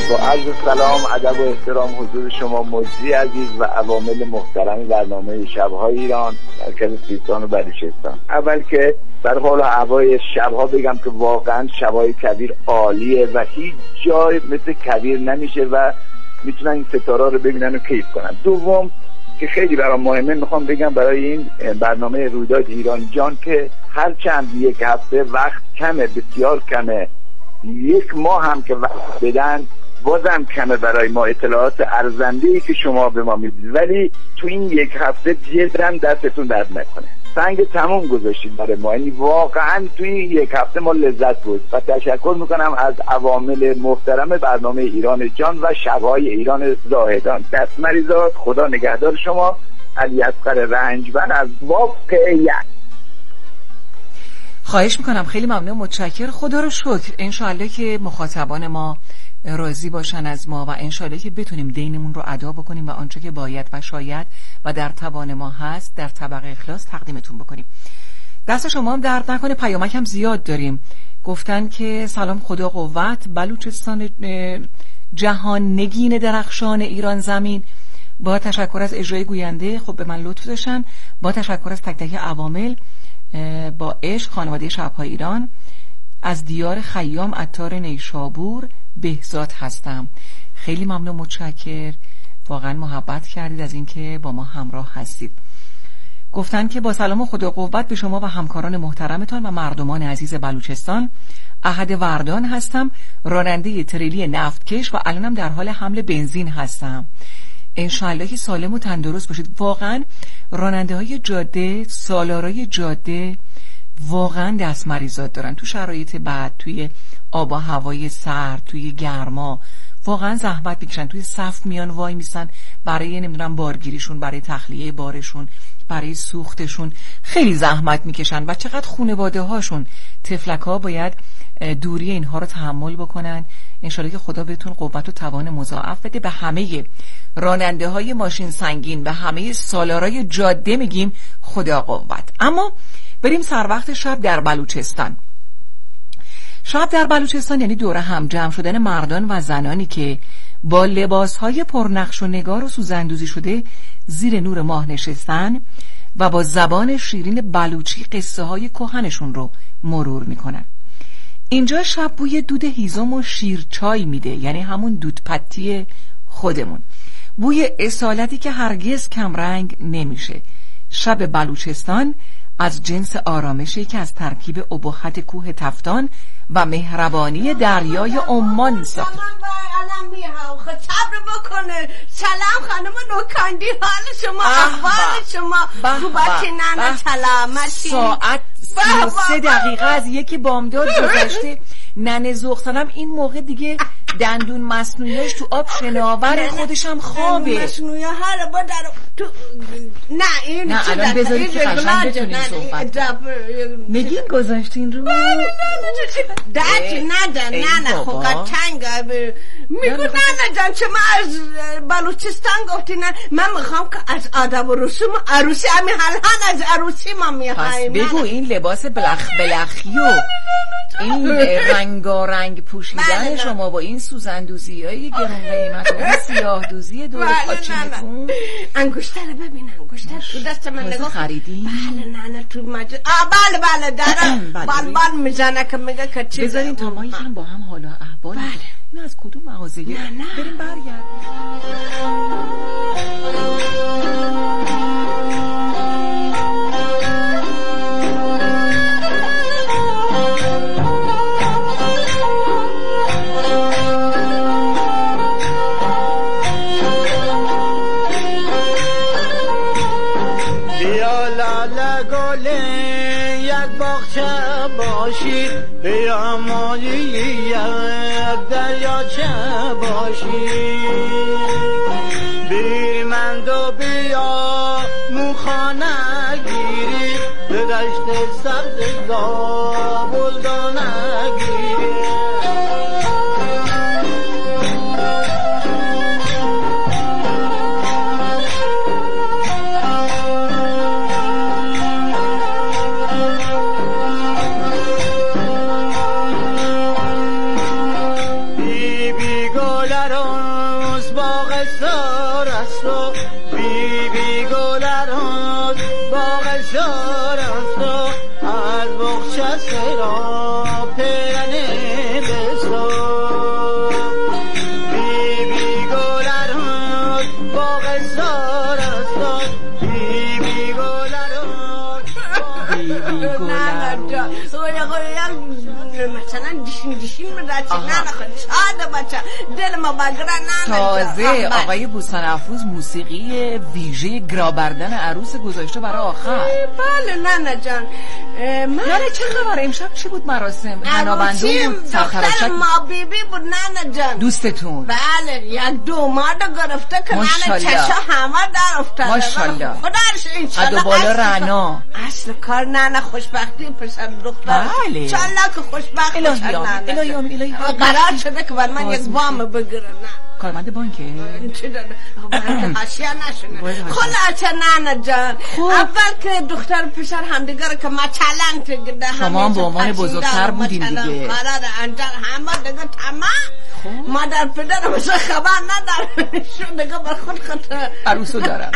با عرض سلام، ادب و احترام حضور شما مجری عزیز و عوامل محترم برنامه شب‌های ایران مرکز سیستان و بلوچستان. اول که در حال هوای شب‌ها بگم که واقعا شب‌های کویر عالیه و هیچ جای مثل کویر نمیشه و میتونن این ستاره رو ببینن و کیف کنن. دوم که خیلی برام مهمه، میخوام بگم برای این برنامه رویداد ایران جان که هرچند یک هفته وقت کمه، بسیار کمه، یک ماه هم که وقت بدن بازم کمه برای ما اطلاعات ارزنده‌ای که شما به ما میدید، ولی تو این یک هفته جداً دستتون درد نکنه، سنگ تموم گذاشتید برای ما. یعنی واقعا تو این یک هفته ما لذت بود و تشکر میکنم از عوامل محترم برنامه ایران جان و شب‌های ایران زاهدان. دست مریضات، خدا نگهدار شما. علی اصغر رنجبر از واقعیت. خواهش میکنم، خیلی ممنون، متشکر. خدا رو شکر. انشالله که مخاطبان ما راضی باشن از ما و انشالله که بتونیم دینمون رو ادا بکنیم و آنچه که باید و شاید و در توان ما هست در طبق اخلاص تقدیمتون بکنیم. دست شما هم درد نکنه. پیامک هم زیاد داریم. گفتن که سلام، خدا قوت، بلوچستان جهان نگین درخشان ایران زمین. با تشکر از اجرای گوینده، خب به من لطف داشتن. با تشکر از تک تک عوامل. با عشق، خانواده شب‌های ایران. از دیار خیام، عطار نیشابور، بهزاد هستم. خیلی ممنون، متشکر. واقعا محبت کردید از اینکه با ما همراه هستید. گفتن که با سلام و خدا قوت به شما و همکاران محترمتان و مردمان عزیز بلوچستان. احد وردان هستم، راننده تریلی نفتکش و الانم در حال حمل بنزین هستم. انشالله که سالم و تندرست باشید. واقعا راننده های جاده، سالارای جاده واقعا دست مریضات دارن تو شرایط بد، توی آب و هوای سرد، توی گرما واقعا زحمت میکشن، توی صف میان وای میسن برای نمیدونم بارگیریشون، برای تخلیه بارشون، برای سوختشون خیلی زحمت میکشن و چقدر خانواده هاشون، طفلک ها باید دوری اینها رو تحمل بکنن. انشالله که خدا بهتون قوت و توان مضاعف بده. به همه راننده های ماشین سنگین و همه سالارای جاده میگیم خدا قوت. اما بریم سر وقت شب در بلوچستان. شب در بلوچستان یعنی دور هم جمع شدن مردان و زنانی که با لباسهای پرنقش و نگار و سوزندوزی شده زیر نور ماه نشستن و با زبان شیرین بلوچی قصه های کهنشون رو مرور میکنن. اینجا شب بوی دود هیزم و شیرچای میده، یعنی همون دودپتی خودمون، بوی اصالتی که هرگز کمرنگ نمیشه. شب بلوچستان از جنس آرامشی که از ترکیب ابهت کوه تفتان و مهربانی دریای عمان ساخته. الان میام خب صبر بکنه. سلام خانم نوکندی، حال شما، احوال شما خوبه؟ نه سلامتی. ساعت 33 دقیقه از یکی بامداد گذشته. ننه زغسنم این موقع دیگه دندون مصنوعیش تو آب شناور، خودش هم خوابه. مصنوعی ها رو با در تو نه این نه الان بذارید که قشنگ بتونین صحبت نگین گذاشتین رو درک نده. نه خب قشنگ میگو نه جان شما از بلوچستان گفتی. نه من میخوام که از آداب و رسوم عروسی همین الان از عروسی ما میخوایم. پس بگو این لباس بلخی و این رنگارنگ پوشیدن شما با این سوزندوزی های گرون قیمت و سیاه دوزی دور پاچینتون. انگشتر ببین، انگشتر تو دست من نگاه خریدی؟ بله نه تو مجلس. بله دارم بال میزنه که میگه که چی. بذارین تا ما یکم با هم حالا احوال این از کدوم مغازه بریم برگرد. باشی بیا مالی یک دریاچه باشی، بی من دو بیا موخانه گیری، به دشت سبز گابلدانه گیری. سار است و بی بی گلران باغ سار است و از بخش سرا پیرنه بسو بی بی گلران باغ سار است و بی بی گلران مثلا دیشین میرچی نه نخواد شاده بچه دل ما بگره نه تازه آقای بوستان افروز موسیقی ویژه گرابردن عروس گذاشته برای آخر. بله ننه جان. یعنی چه خبر امشب چی بود مراسم؟ حنابندون بود؟ دختر ما بیبی بود ننه جان. دوستتون؟ بله یک دوماد گرفته که ننه چشا همه در افتاده. ماشالله. خداش اینشالله بالا رعنا اصل کار ننه خوشبختی پسر دختر. بله انشالله که خوشبخت الهی قرار شده که بر من یک وام بگیره. نه کارمند بانکه؟ چه داده؟ حاشیه نشونه. خلاصه ننه جان اول که دختر پسر همدیگر که مثلا تگده شما هم به عنوان بزرگتر بودین دیگه. قرار انجام همه دیگه تمام. مادر پدر مثلا خبر نداره شو دیگه بر خود عروسو دارم.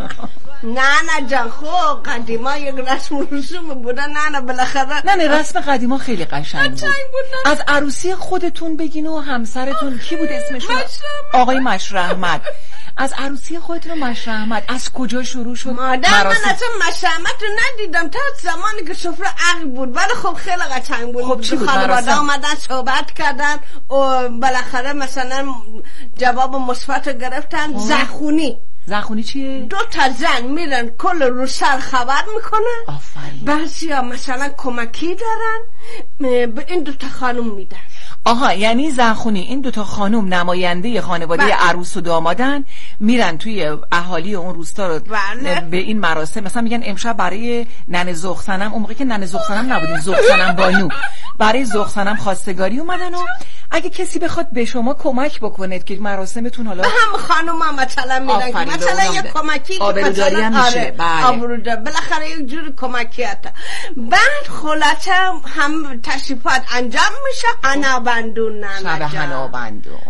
نه جان خب قدیما یک رسم و رسوم بودن نه بالاخره. نه رسم قدیما خیلی قشنگ بود. از عروسی خودتون بگین و همسرتون کی بود اسمشون؟ آقای مشر احمد. از عروسی خودتون مشر احمد از کجا شروع شد؟ مادر من اصلا مشر احمد رو ندیدم تا زمانی که سفره عقل بود ولی خب خیلی قشنگ بود. خب چی بود خانواده آمدن صحبت کردن و بالاخره مثلا جواب مثبت گرفتن. زخونی چیه؟ 2 تا زن میرن کل رو سر خبر میکنن. آفرین. بعضی ها مثلا کمکی دارن به این 2 تا خانم میدن. آها یعنی زخونی این 2 تا خانم نماینده خانواده عروس و دامادن میرن توی اهالی اون روستا رو به این مراسم مثلا میگن امشب برای ننه زخصنم اون موقع که ننه زخصنم نبودین زخصنم بانو برای زخصنم خواستگاری اومدن و اگه کسی بخواد به شما کمک بکنه که مراسمتون حالا به هم خانوما مثلا میرن مثلا یه کمکی آبروداری هم میشه. آبروداری بالاخره یک جور کمکی هست. بعد خلاصه هم تشریفات انجام میشه. حنابندون شب حنابندون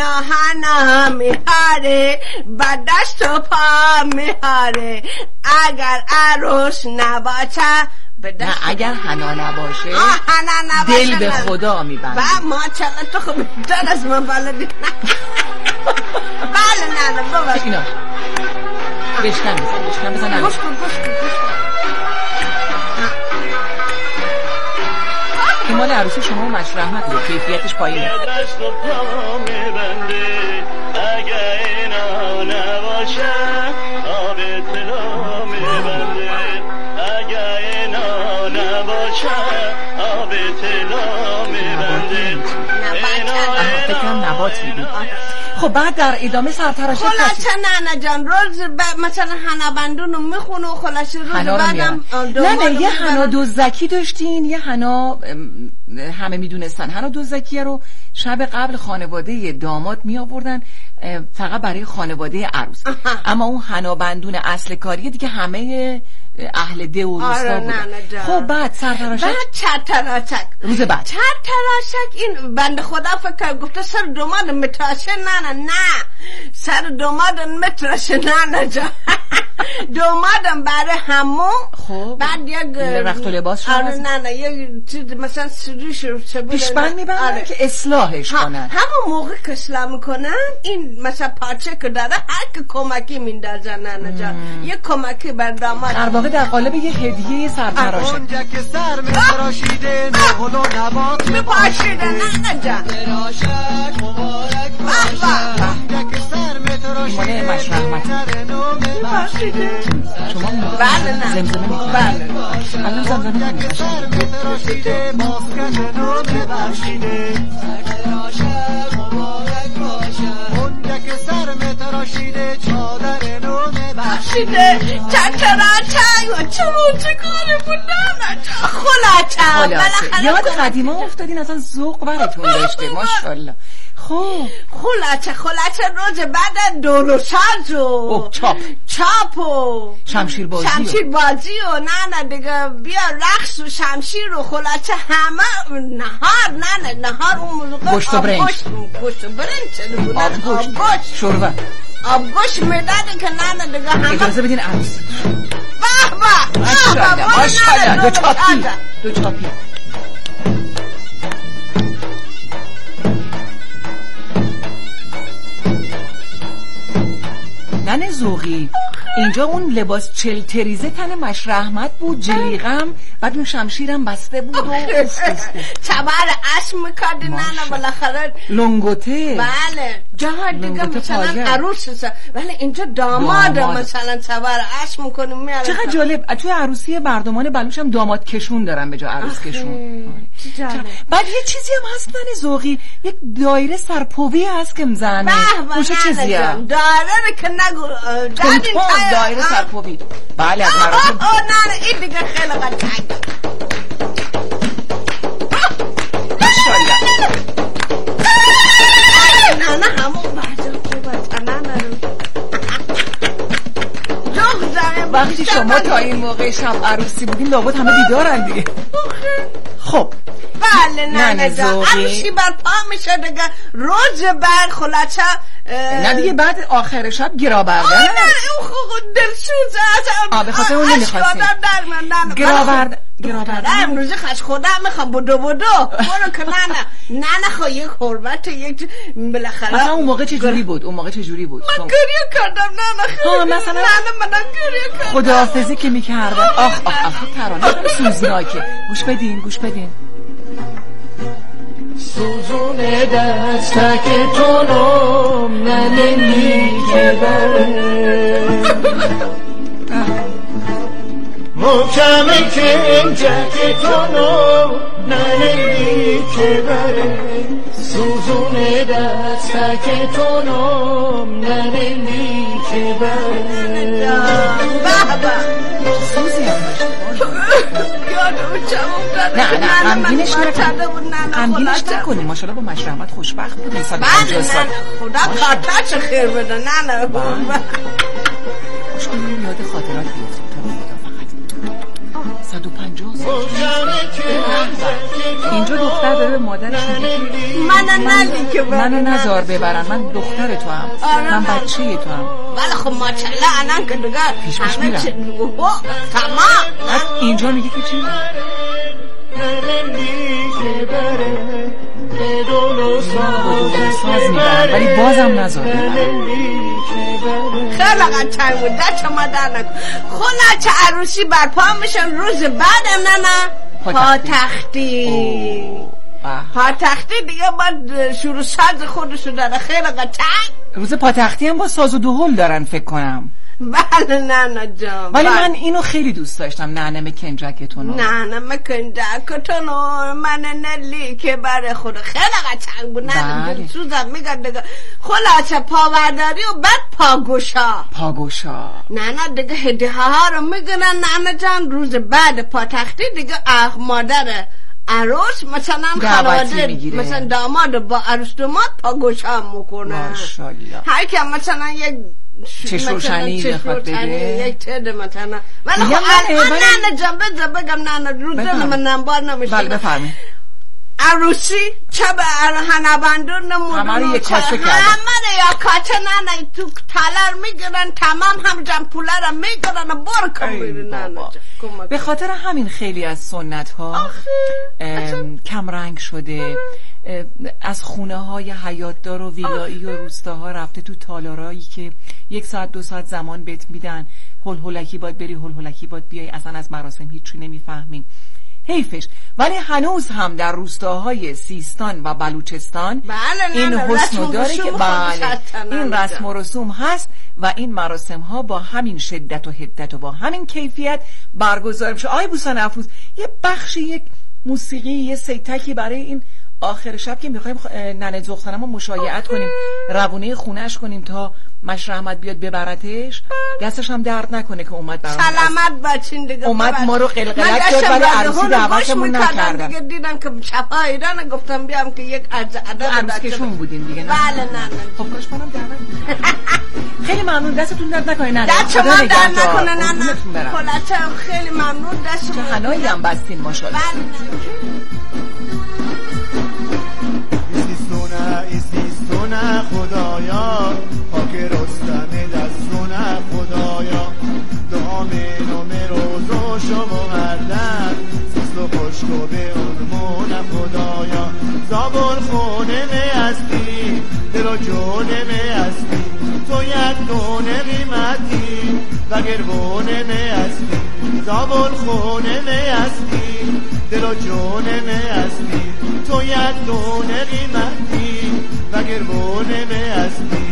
حنا میهاره با دست و پا میهاره اگر عروس نباشه نه اگر حنا نباشه دل به خدا میبنده. ما چقدر تو خب بیتر از من بلدی. بله نه بابا اینا بشکن بزن گوش کن این مال عروسی شما و مشر احمد بود کیفیتش پایینه. دست و پا میبنده اگر اینا نباشه آب طلا میبنده اگر اینا نباشه آب طلا میبنده. فکرم نبات میبود. خب بعد در ادامه سرتراشه خلاصه نه جان روز مثلا حنابندون رو میخونه و خلاصه روز بعدم نه یه حنا دزدکی داشتین. یه حنا همه میدونستن حنا دزدکی رو شب قبل خانواده داماد می آوردن فقط برای خانواده عروس. اما اون حنابندون اصل کاری دیگه همه اهل ده و روستا بودن. خب بعد سرتراشک بعد چرتراشک روز بعد چرتراشک این بنده خدا فکر گفته سر دوماد متراشه. نه سر دوماد متراشه نه جا دومادم برای همون. خب بعد یک رخت و لباس شما نه یک چیز مثلا سریش پیشبند میبندن که اصلاحش کنن. همون موقع که اصلاح میکنن این مثلا پارچه که داره هر که کمکی میندازن نه جا یک کمکی بر داماد در واقع در قالب یه هدیه سرتراشه. اونجا که سر میتراشیده نقل و نبات میپاشیده نه جا تراشک مبارک باشه اونجا که سر میتراشیده مشر احمد میپاشیده شما بله نه زمزمه میکنه. بله الان زمزمه میکنه. سر میتراشیده ماسکش نو ببخشیده تراشک مبارک باشه اونجا که سر میتراشیده چادر نو ببخشیده چرتراشک چه کاری بودن خلاصه یاد قدیما افتادین اصلا ذوق براتون داشته. ماشاءالله خب خلاصه روز بعد دور ساز و چاپ و شمشیر بازی و نه دیگه بیا رقص و شمشیر و خلاصه همه نهار اون موزوقه گوشت و برنج آبگوشت شوربه آبگوشت میدادی که نه دیگه همه اجازه بدین عروس ماشاءالله دو چاپی ننه ذوقی اینجا اون لباس چلتریزه تن مشر احمد بود، جلیقم، بعد اون شمشیرم بسته بود و چبر اسم میکردی نه بالاخره لنگوته. بله جاها دیگه مثلا عروس ولی اینجا داماد مثلا چبر اسم میکنیم میارن. چقدر جالب. توی عروسی بردمان بلوش هم داماد کشون دارن به جا عروس کشون. بعد یه چیزی هم هست ننه ذوقی، یک دایره سرپوی هست که مزنه خوشه چیزیه دایره که نگو دایره سرپوی. بله از مراتب نه این دیگه خیلی قشنگ. نه همون وقتی شما تا این موقع شب عروسی بودین لابد همه بیدارن دیگه. خب بله نه عروسی بر پا میشه دیگه روز بعد خلاصه نه دیگه بعد آخر شب گرا بردن. نه اون دلسوزه به خاطر اون نمیخواستیم گرا بردن امروزه خش خودم میخوام بدو برو که نه خواهی یک حرمت یک بالاخره. مثلا اون موقع چجوری بود؟ من گریه کردم مثلا من گریه کردم خداحافظی که میکردم. آخ ترانه سوزناکه. گوش بدین سوزون دستک تو ننی که بره محکمه که جک تو ننی که بره سوزون دستک تو ننی که بره سوزی هم نه غمگینش نکنی. ماشاءالله با مشر احمد خوشبخت بود. 150 سال خدا خاطرش خیر بده. نه خوش کنیم یاد خاطرات بیفتیم تا خدا فقط 150 سال. اینجا دختر داره به مادرش میگه منو نذار ببرن، من دختر تو هم، من بچه تو هم. ولی خب ماشاءالله الان که دیگه پیش میرم تمام. اینجا میگه که چی؟ ساز میبرن ولی بازم نذار خیلی قشنگ بود. دست شما در نکن. خلاصه عروسی برپا میشن روز بعدم نه پاتختی دیگه باید شروع ساز خودشو داره. خیلی قشنگ. روز پاتختی هم با ساز و دهل دارن فکر کنم. بله نه جان. ولی من اینو خیلی دوست داشتم. نه مکنجکتونو من نلی که برای خود خیلی قشنگ بود. نه دلسوزم میگن دیگه. خلاصه پاورداری و بعد پاگوشا نه دیگه هدیه ها رو میگنن. نه جان روز بعد پاتختی دیگه مادر عروس مثلا خانواده مثلا داماد با عروس داماد پاگوشا میکنه. ماشاءالله. هر کی مثلا یک چشم روشنی بخواد بده یک تده مثلا. ولی خب نه جنبه بگم نه رو دل من نمبار نمیشه. بله بفرمایید. عروسی چه به هنبندون نمودن همه رو یک کاسه کردن. همه رو یک کاسه نه تو تالر میگیرن تمام هم جمع پوله رو میگیرن و برکن بیرن. به خاطر همین خیلی از سنت ها کمرنگ شده. از خونه های حیاتدار و ویلایی و روستاها رفته تو تالارایی که 1 ساعت 2 ساعت زمان بهت میدن. هلهلکی باید بری، هلهلکی باید بیای. اصلا از مراسم هیچی نمیفهمیم. حیفش. ولی هنوز هم در روستاهای سیستان و بلوچستان این حسن داره که این رسم و رسوم هست و این مراسم ها با همین شدت و حدت و با همین کیفیت برگزار میشه. آی بوسان افروز یه بخشی، یک موسیقی، یه سیتکی برای این آخر شب که میخوایم ننه زغسنمو مشایعت کنیم، روونه خونهش کنیم تا مش رحمت بیاد ببرتش، دستش هم درد نکنه که اومد برام. سلامت بچین دیگه. اومد ما رو قلقلک کرد ولی عروسی دعوتمون نکردن دیگه. دیدم که شب‌ها ایران گفتم بیام که یک عدد عروسکشون بودین دیگه. نه بله نه. خب کاش منم دعوت. خیلی ممنون، دستتون درد نکنه. نه دست شما درد نکنه. نه خلاصه خیلی ممنون. دست چه حنایی هم بستین ماشاءالله. بله نه خدایا پاک رستم دستونه خدایا دعام نام روز و شما مردن سیست و پشت و به اونمون خدایا زابر خونه می هستی دل و جونه می هستی تو یک دونه قیمتی و گربونه می هستی زابر خونه می هستی دل و جونه می هستی تو یک دونه قیمتی و گربونه می هستی.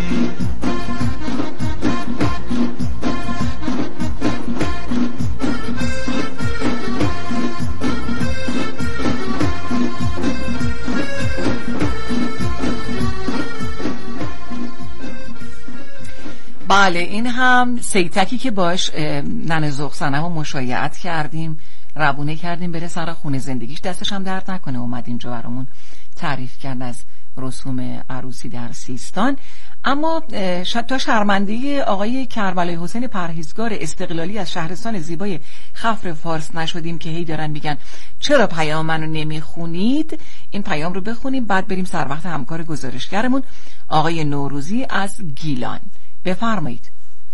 بله این هم سیتکی که باش ننه زغسنمو مشایعت کردیم، روونه کردیم بره سر خونه زندگیش، دستش هم درد نکنه اومد اینجا برامون تعریف کرد از رسوم عروسی در سیستان. اما تا شرمندگی آقای کربلای حسین پرهیزگار استقلالی از شهرستان زیبای خفر فارس نشدیم که هی دارن میگن چرا پیام منو نمیخونید. این پیام رو بخونیم بعد بریم سر وقت همکار گزارشگرمون آقای نوروزی از گیلان. بفرمایید.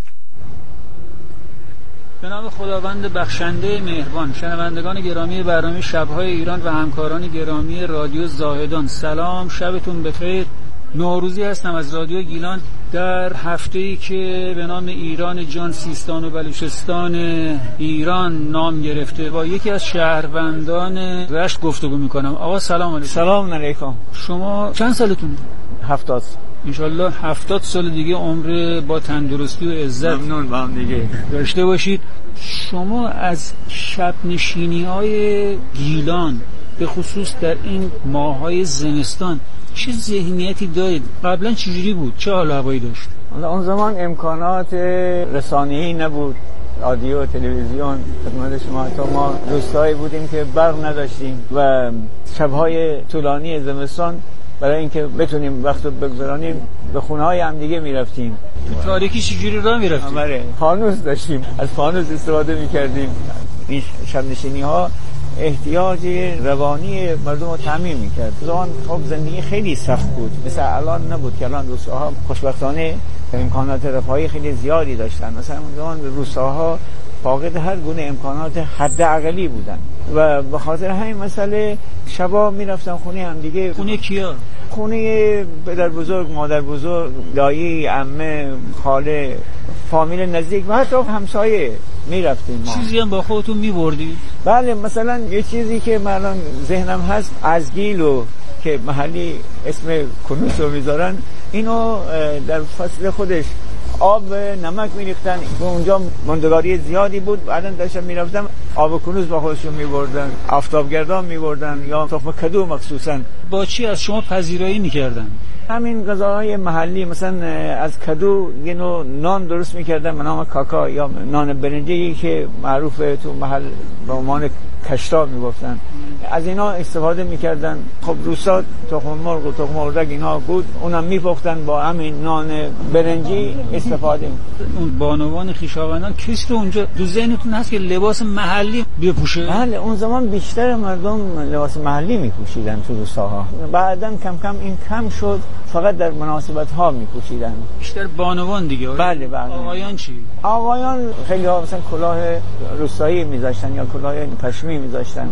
به نام خداوند بخشنده مهربان. شنوندگان گرامی برنامه شب‌های ایران و همکاران گرامی رادیو زاهدان، سلام، شبتون بخیر. نوروزی هستم از رادیو گیلان. در هفته‌ای که به نام ایران جان سیستان و بلوچستان ایران نام گرفته با یکی از شهروندان رشت گفتگو میکنم. آقا سلام علیکم. سلام علیکم. شما چند سالتون؟ 70. انشالله 70 سال دیگه عمر با تندرستی و عزت ممنون با هم دیگه داشته باشید. شما از شب نشینی های گیلان به خصوص در این ماهای زمستان چه ذهنیتی دارید؟ قبلا چجوری بود؟ چه حال و هوایی داشت؟ اون زمان امکانات رسانه‌ای نبود، رادیو، تلویزیون. خدمت شما تا ما روستایی بودیم که برق نداشتیم و شب‌های طولانی زمستان برای اینکه بتونیم وقت رو بگذرانیم به خونه‌های هم دیگه می‌رفتیم. تو تاریکی چجوری راه می‌رفتیم؟ فانوس داشتیم، از فانوس استفاده می‌کردیم. این شب نشینی‌ها احتیاج روانی مردم رو تامین می‌کرد. زمان خب زندگی خیلی سخت بود، مثل الان نبود که الان روستاها خوشبختانه امکانات رفاهی خیلی زیادی داشتن. مثلا اون زمان روستاها فاقد هر گونه امکانات حداقلی بودن و به خاطر همین مسئله شبا میرفتن خونه هم دیگه. خونه کیا؟ خونه پدر بزرگ، مادر بزرگ، دایی، عمه، خاله، فامیل نزدیک و حتی همسایه میرفتیم ما. چیزی هم با خودتون میبردی؟ بله، مثلا یه چیزی که من ذهنم هست از گیلو که محلی اسم کنوس رو میذارن، اینو در فصل خودش آب نمک میریختن و اونجا ماندگاری زیادی بود. بعدا داشتم میرفتم آب کنوز با خودشون میبردن، آفتابگردان میبردن یا تخم کدو مخصوصا. با چی از شما پذیرایی میکردن؟ همین غذاهای محلی، مثلا از کدو یه نوع نان درست میکردن به نام کاکا یا نان برنجی که معروفه تو محل به عنوان کشتا میگفتن. از اینا استفاده میکردن. خب روستا تخم مرغ و تخم اردک اینا بود، اونم میپختن با همین نان برنجی استفاده. اون بانوان خویشاوندان کسی رو اونجا تو ذهنتون هست که لباس محلی بپوشه؟ بله، اون زمان بیشتر مردم لباس محلی میپوشیدن تو روستاها. بعداً کم کم این کم شد، فقط در مناسبت ها میپوشیدن. بیشتر بانوان دیگه. بله. آقایان چی؟ آقایان خیلی ها مثلا کلاه روستایی میذاشتن یا کلاه پشمی میذاشتن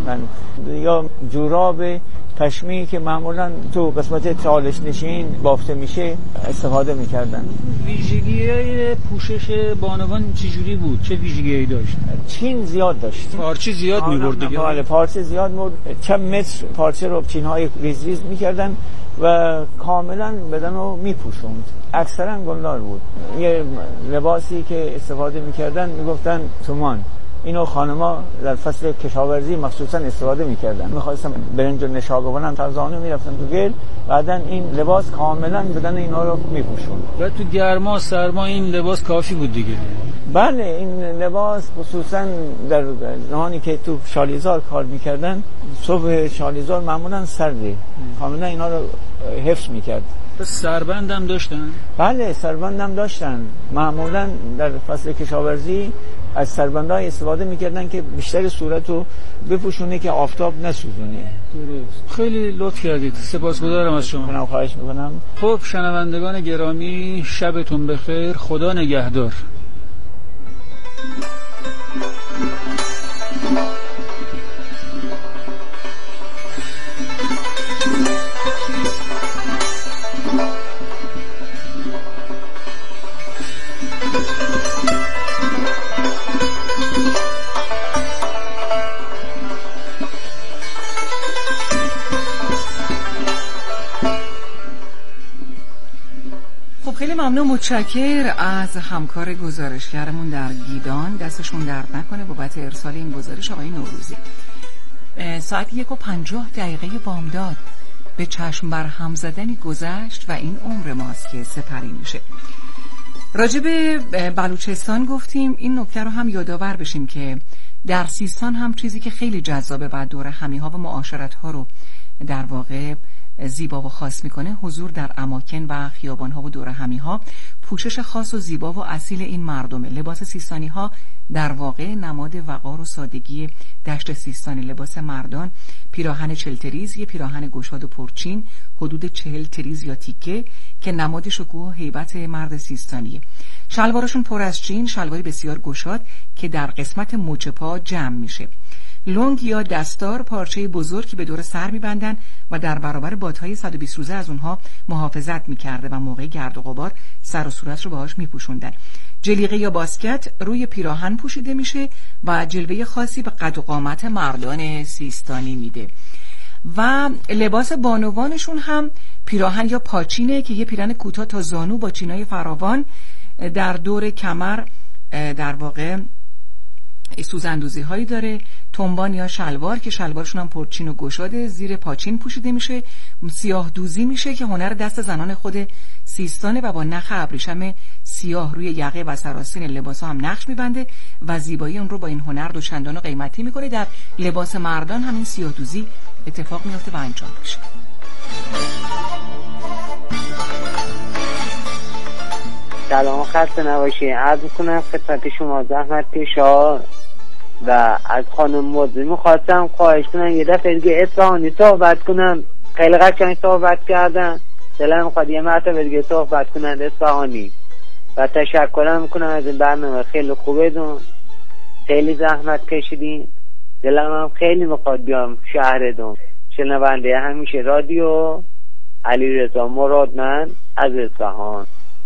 یا جوراب پشمی که معمولا تو قسمت چالش نشین بافته میشه استفاده میکردن. ویژگی‌های پوشش بانوان چجوری بود؟ چه ویژگی‌ای داشت؟ چین زیاد داشت. پارچه زیاد می‌برد دیگه. بله، پارچه زیاد می‌برد. چند متر پارچه رو چین‌های ریز ریز می‌کردن و کاملا بدن رو می‌پوشوند. اکثرا گلدار بود. یه لباسی که استفاده می‌کردن میگفتن تومان اینو خانما در فصل کشاورزی مخصوصا استفاده میکردن. میخواستم برنج نشا بکنم تا زانو میرفتم تو گل، بعدن این لباس کاملا بدن اینا رو میپوشوند. و تو گرما سرما این لباس کافی بود دیگه. بله این لباس خصوصا در زمانی که تو شالیزار کار میکردن، صبح شالیزار معمولا سرده، کاملا اینا رو حفظ میکرد. سربند هم داشتن؟ بله سربند هم داشتن. معمولا در فصل کشاورزی از سربندهای استفاده میکردن که بیشتر صورتو بپوشونه که آفتاب نسوزونه. درست. خیلی لطف کردید، سپاسگزارم از شما. خواهش میکنم. خب شنوندگان گرامی شبتون بخیر، خدا نگهدار. خیلی ممنون، متشکر از همکار گزارشگرمون در گیلان، دستشون درد نکنه بابت ارسال این گزارش، آقای نوروزی. ساعت 1:50 بامداد به چشم بر هم زدنی گذشت و این عمر ماست که سپری میشه. راجع به بلوچستان گفتیم، این نکته رو هم یادآور بشیم که در سیستان هم چیزی که خیلی جذابه و دور همی‌ها و معاشرت‌ها رو در واقع زیبا و خاص میکنه، حضور در اماکن و خیابان‌ها و دور همی‌ها. پوشش خاص و زیبا و اصیل این مردمه. لباس سیستانی‌ها در واقع نماد وقار و سادگی دشت سیستانی. لباس مردان پیراهن 40 تریز، یه پیراهن گشاد و پرچین حدود 40 تریز یا تیکه که نماد شکوه و هیبت مرد سیستانیه. شلوارشون پر از چین، شلواری بسیار گشاد که در قسمت مچ پا جمع میشه. لنگ یا دستار پارچه بزرگی به دور سر میبندن و در برابر بادهای 120 روزه از اونها محافظت میکرده و موقع گرد و غبار سر و صورت رو باهاش میپوشوندن. جلیقه یا باسکت روی پیراهن پوشیده میشه و جلوه خاصی به قد و قامت مردان سیستانی میده. و لباس بانوانشون هم پیراهن یا پاچینه که یه پیراهن کوتاه تا زانو با چینای فراوان در دور کمر در واقع سوزندوزی هایی داره. تنبان یا شلوار که شلوارشون هم پرچین و گشاده، زیر پاچین پوشیده میشه. سیاه دوزی میشه که هنر دست زنان خود سیستانه و با نخ ابریشم سیاه روی یقه و سراسین لباس هم نقش میبنده و زیبایی اون رو با این هنر دوچندان و قیمتی میکنه. در لباس مردان همین سیاه دوزی اتفاق میفته و انجام میشه. سلام، خسته نباشی. عرض کنم خدمت شما زحمت کشا و از خانم موضوع میخواستم خواهش کنم یه دفعه دیگه اصفهانی صحبت کنم. خیلی قشنگ صحبت کردن، دلم میخواد یه مرتبه دیگه صحبت کنن اصفهانی و تشکرم میکنم از این برنامه خیلی خوبه دون. خیلی زحمت کشیدین، دلم هم خیلی میخواد بیام شهر دون. شنونده همیشه رادیو علیرضا مرادمند از اصفهان.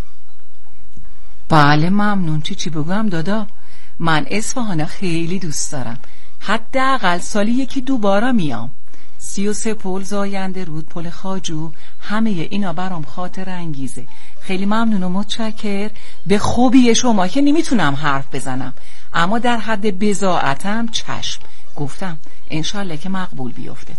بله ممنون. چی بگم دادا؟ من اصفهان خیلی دوست دارم. حداقل سالی 1-2 بار میام. 33 پل زاینده رود، پل خواجو، همه اینا برام خاطر انگیزه. خیلی ممنون و متشکر. به خوبی شما که نمیتونم حرف بزنم، اما در حد بضاعتم چشم گفتم، انشالله که مقبول بیفته.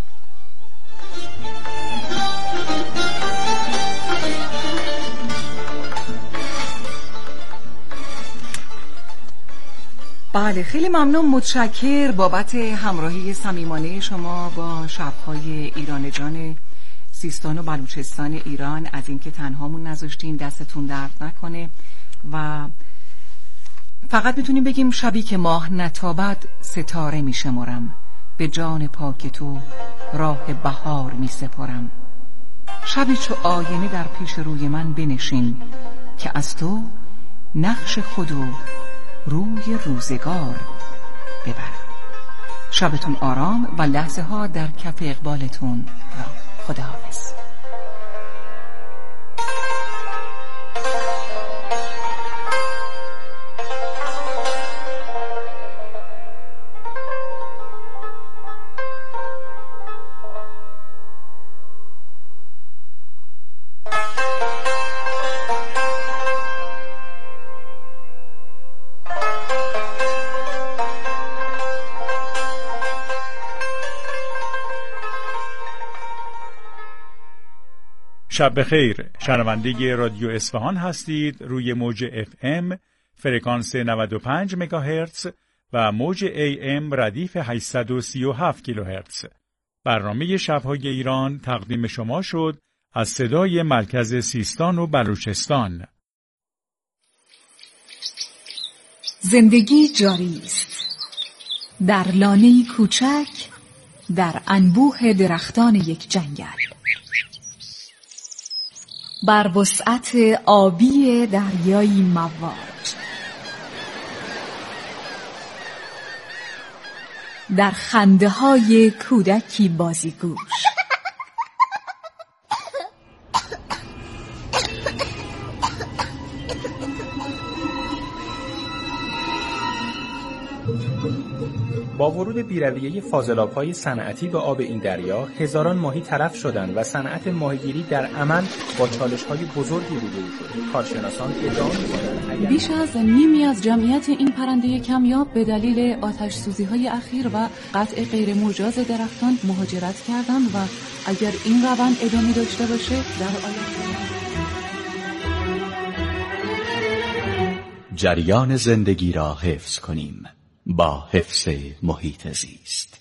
بله خیلی ممنون، متشکر بابت همراهی صمیمانه شما با شب‌های ایران جان سیستان و بلوچستان ایران. از اینکه تنهامون نذاشتین، دستتون درد نکنه. و فقط میتونیم بگیم شبی که ماه نتابد ستاره میشمرم، به جان پاک تو راه بهار میسپرم. شبی چو آینه در پیش روی من بنشین، که از تو نقش خودو روی روزگار ببرم. شبتون آرام و لحظه ها در کف اقبالتون را. خداحافظ. شب بخیر، شنونده رادیو اصفهان هستید. روی موج FM فرکانس 95 مگاهرتز و موج AM ردیف 837 کیلوهرتز. برنامه شب‌های ایران تقدیم شما شد از صدای مرکز سیستان و بلوچستان. زندگی جاری است در لانه‌ای کوچک در انبوه درختان یک جنگل، بر وسعت آبی دریایی مواج، در خنده‌های کودکی بازیگوش. با ورود بی‌رویه فاضلاب‌های صنعتی به آب این دریا، هزاران ماهی تلف شدند و صنعت ماهیگیری در عمل با چالش‌های بزرگی روبرو شد. کارشناسان ادعا می‌کنند بیش از نیمی از جمعیت این پرنده کمیاب به دلیل آتش‌سوزی‌های اخیر و قطع غیرمجاز درختان مهاجرت کردند و اگر این روند ادامه داشته باشه در آینده جریان زندگی را حفظ کنیم با حفظ محیط زیست.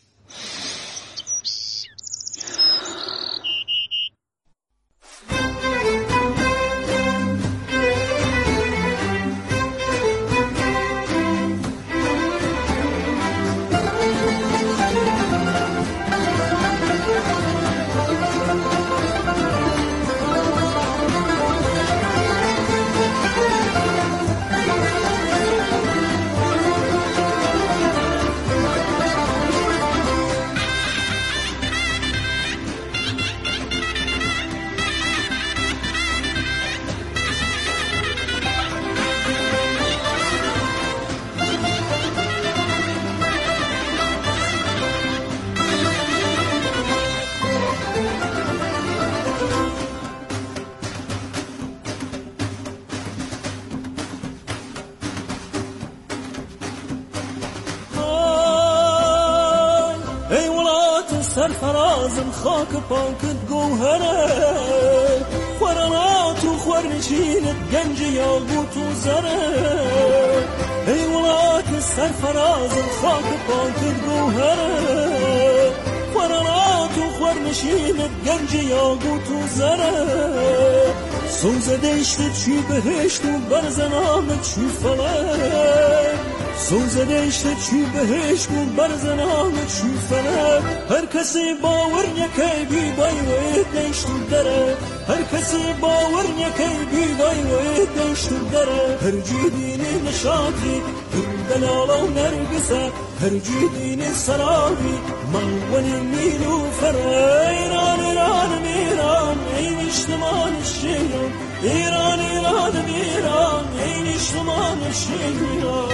سرفرازم خاک پاکت گوهره، خورنات و خورنشینت گنج یاقوت و زره. ای ولات سرفرازم خاک پاکت گوهره، خورنات و خورنشینت گنج یاقوت و زره. سوزده اشتت چی بهشت و برزنامت چی فلک، سوزده اشتت چی بهشت و برزنامت چی فلک. هر کسی باور نکی بی بای و دشت دره، هر کسی باور نکی بی بای و دشت دره. هر جیدین نشاطی دلالا و نرگسه، هر جیدین سرابی منون نیلوفر. ایران ایران ایران این اجتماع الشیران، ایران ایران ایران این اجتماع الشیران.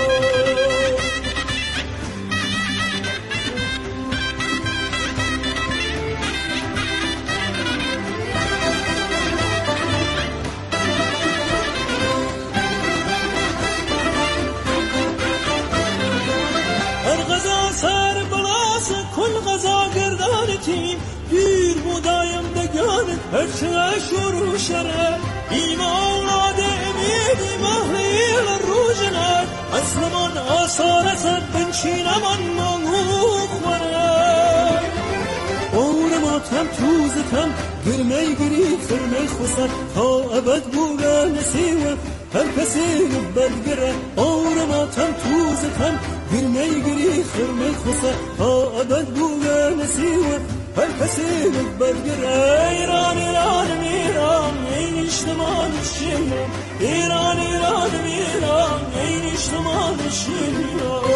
دیر بودایم دگانت هرچه شروع شره. ایما اولاد امیدی محلیل روزنه، اصلمان آثارت بنشینمان مانگو خوره. اورماتم توزتم گرمی گری فرمی خسد تا ابد بوگه نسیوه هر کسی بدگره. اورماتم توزتم گرمی گری فرمی خسد تا ابد بوگه نسیوه هر کسی بدگره. ایران ایران ایران این اجتماع الشیران، ایران ایران ایران این اجتماع الشیران.